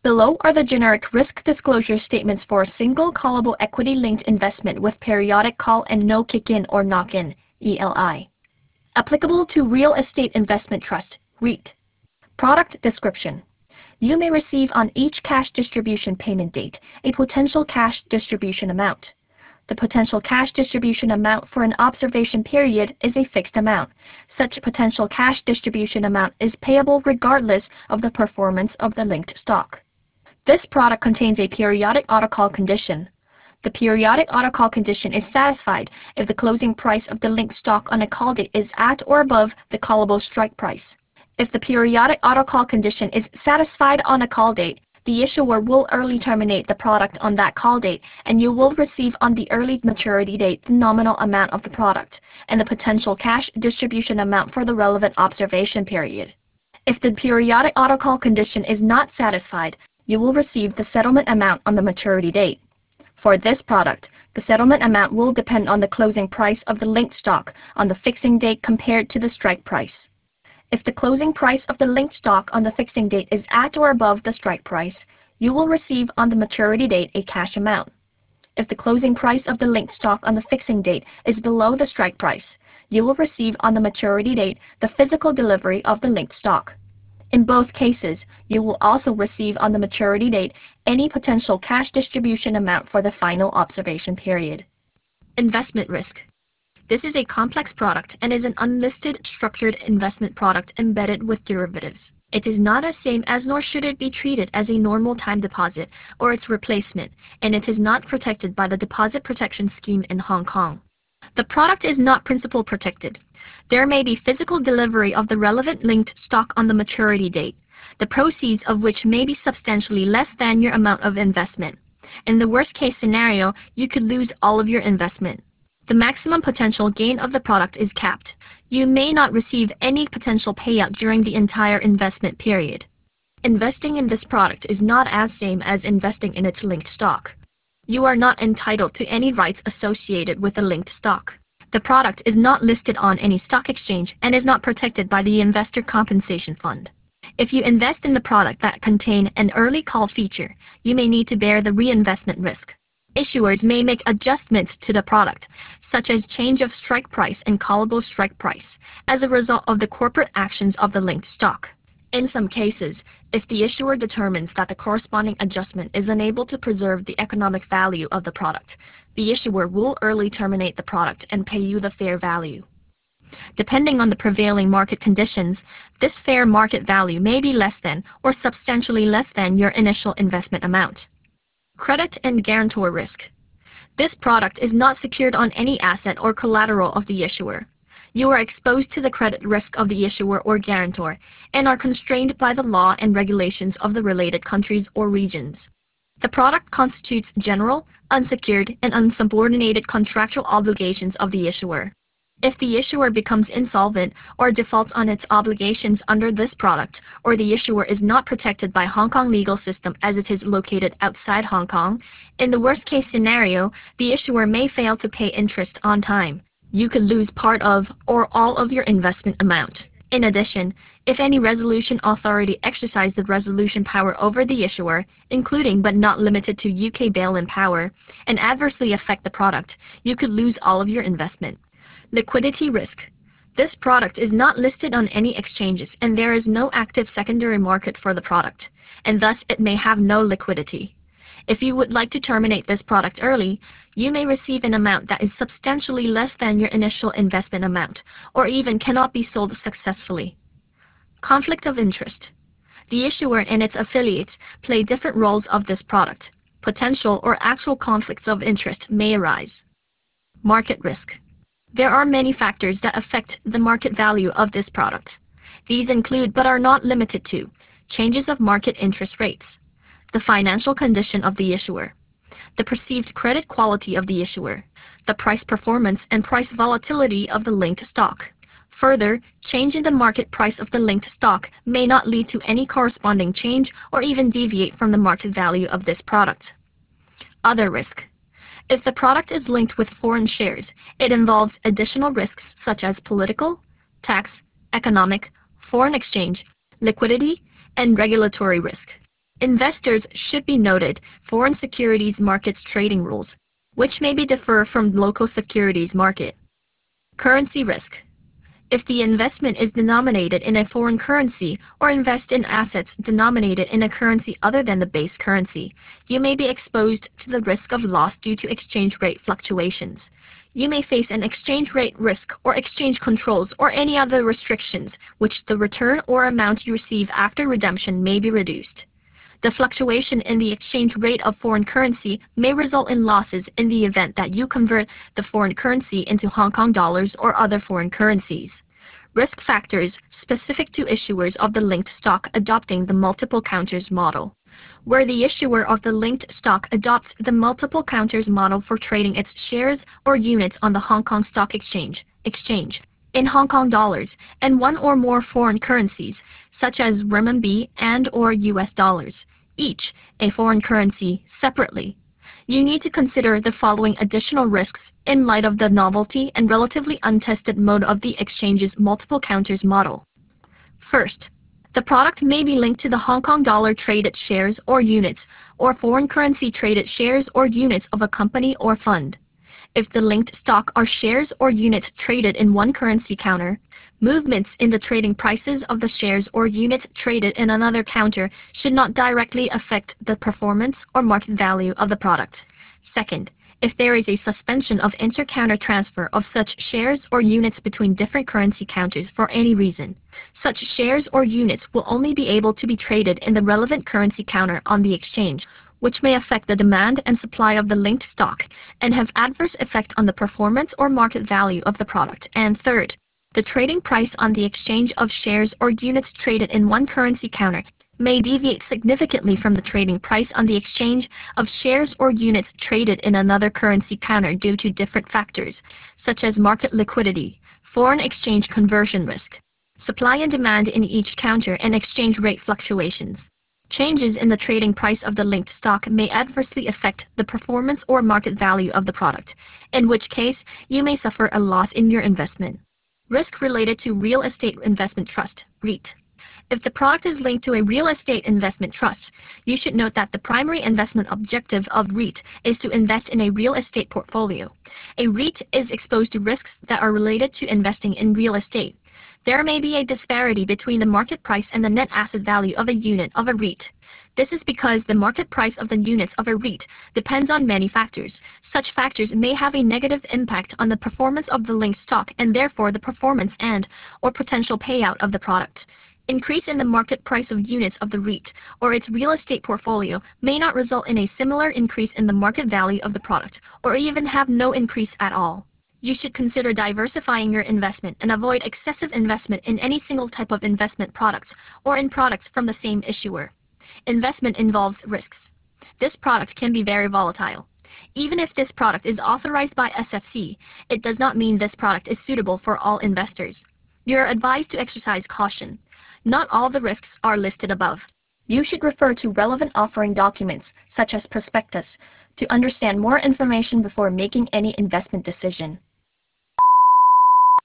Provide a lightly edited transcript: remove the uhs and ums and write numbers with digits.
Below are the generic risk disclosure statements for a single callable equity-linked investment with periodic call and no kick-in or knock-in, ELI. Applicable to Real Estate Investment Trust, REIT. Product description. You may receive on each cash distribution payment date a potential cash distribution amount. The potential cash distribution amount for an observation period is a fixed amount. Such potential cash distribution amount is payable regardless of the performance of the linked stock. This product contains a periodic autocall condition. The periodic autocall condition is satisfied if the closing price of the linked stock on a call date is at or above the callable strike price. If the periodic autocall condition is satisfied on a call date, the issuer will early terminate the product on that call date, and you will receive on the early maturity date the nominal amount of the product and the potential cash distribution amount for the relevant observation period. If the periodic autocall condition is not satisfied, you will receive the settlement amount on the maturity date. For this product, the settlement amount will depend on the closing price of the linked stock on the fixing date compared to the strike price. If the closing price of the linked stock on the fixing date is at or above the strike price, you will receive on the maturity date a cash amount. If the closing price of the linked stock on the fixing date is below the strike price, you will receive on the maturity date the physical delivery of the linked stock. In both cases, you will also receive on the maturity date any potential cash distribution amount for the final observation period. Investment risk. This is a complex product and is an unlisted structured investment product embedded with derivatives. It is not the same as nor should it be treated as a normal time deposit or its replacement, and it is not protected by the Deposit Protection Scheme in Hong Kong. The product is not principal protected. There may be physical delivery of the relevant linked stock on the maturity date, the proceeds of which may be substantially less than your amount of investment. In the worst case scenario, you could lose all of your investment. The maximum potential gain of the product is capped. You may not receive any potential payout during the entire investment period. Investing in this product is not as same as investing in its linked stock. You are not entitled to any rights associated with the linked stock. The product is not listed on any stock exchange and is not protected by the Investor Compensation Fund. If you invest in the product that contain an early call feature, you may need to bear the reinvestment risk. Issuers may make adjustments to the product, such as change of strike price and callable strike price, as a result of the corporate actions of the linked stock. In some cases, if the issuer determines that the corresponding adjustment is unable to preserve the economic value of the product, the issuer will early terminate the product and pay you the fair value. Depending on the prevailing market conditions, this fair market value may be less than or substantially less than your initial investment amount. Credit and guarantor risk. This product is not secured on any asset or collateral of the issuer. You are exposed to the credit risk of the issuer or guarantor and are constrained by the law and regulations of the related countries or regions. The product constitutes general, unsecured, and unsubordinated contractual obligations of the issuer. If the issuer becomes insolvent or defaults on its obligations under this product, or the issuer is not protected by Hong Kong legal system as it is located outside Hong Kong, in the worst case scenario, the issuer may fail to pay interest on time. You could lose part of or all of your investment amount. In addition, if any resolution authority exercise the resolution power over the issuer, including but not limited to UK bail-in power, and adversely affect the product, you could lose all of your investment. Liquidity risk. This product is not listed on any exchanges and there is no active secondary market for the product, and thus it may have no liquidity. If you would like to terminate this product early, you may receive an amount that is substantially less than your initial investment amount, or even cannot be sold successfully. Conflict of interest. The issuer and its affiliates play different roles of this product. Potential or actual conflicts of interest may arise. Market risk. There are many factors that affect the market value of this product. These include but are not limited to changes of market interest rates, the financial condition of the issuer, the perceived credit quality of the issuer, the price performance and price volatility of the linked stock. Further, change in the market price of the linked stock may not lead to any corresponding change or even deviate from the market value of this product. Other risk. If the product is linked with foreign shares, it involves additional risks such as political, tax, economic, foreign exchange, liquidity, and regulatory risk. Investors should be noted foreign securities markets trading rules, which may be differ from local securities market. Currency risk. If the investment is denominated in a foreign currency or invest in assets denominated in a currency other than the base currency, you may be exposed to the risk of loss due to exchange rate fluctuations. You may face an exchange rate risk or exchange controls or any other restrictions, which the return or amount you receive after redemption may be reduced. The fluctuation in the exchange rate of foreign currency may result in losses in the event that you convert the foreign currency into Hong Kong dollars or other foreign currencies. Risk factors specific to issuers of the linked stock adopting the multiple counters model. Where the issuer of the linked stock adopts the multiple counters model for trading its shares or units on the Hong Kong Stock Exchange in Hong Kong dollars and one or more foreign currencies, such as renminbi and/or US dollars, each a foreign currency separately. You need to consider the following additional risks in light of the novelty and relatively untested mode of the exchange's multiple counters model. First, the product may be linked to the Hong Kong dollar traded shares or units, or foreign currency traded shares or units of a company or fund. If the linked stock are shares or units traded in one currency counter, movements in the trading prices of the shares or units traded in another counter should not directly affect the performance or market value of the product. Second, if there is a suspension of inter-counter transfer of such shares or units between different currency counters for any reason, such shares or units will only be able to be traded in the relevant currency counter on the exchange, which may affect the demand and supply of the linked stock and have adverse effect on the performance or market value of the product. And third, the trading price on the exchange of shares or units traded in one currency counter may deviate significantly from the trading price on the exchange of shares or units traded in another currency counter due to different factors, such as market liquidity, foreign exchange conversion risk, supply and demand in each counter, and exchange rate fluctuations. Changes in the trading price of the linked stock may adversely affect the performance or market value of the product, in which case you may suffer a loss in your investment. Risk related to real estate investment trust, REIT. If the product is linked to a real estate investment trust, you should note that the primary investment objective of REIT is to invest in a real estate portfolio. A REIT is exposed to risks that are related to investing in real estate. There may be a disparity between the market price and the net asset value of a unit of a REIT. This is because the market price of the units of a REIT depends on many factors. Such factors may have a negative impact on the performance of the linked stock and therefore the performance and/or potential payout of the product. Increase in the market price of units of the REIT or its real estate portfolio may not result in a similar increase in the market value of the product, or even have no increase at all. You should consider diversifying your investment and avoid excessive investment in any single type of investment products or in products from the same issuer. Investment involves risks. This product can be very volatile. Even if this product is authorized by SFC, it does not mean this product is suitable for all investors. You are advised to exercise caution. Not all the risks are listed above. You should refer to relevant offering documents, such as prospectus, to understand more information before making any investment decision.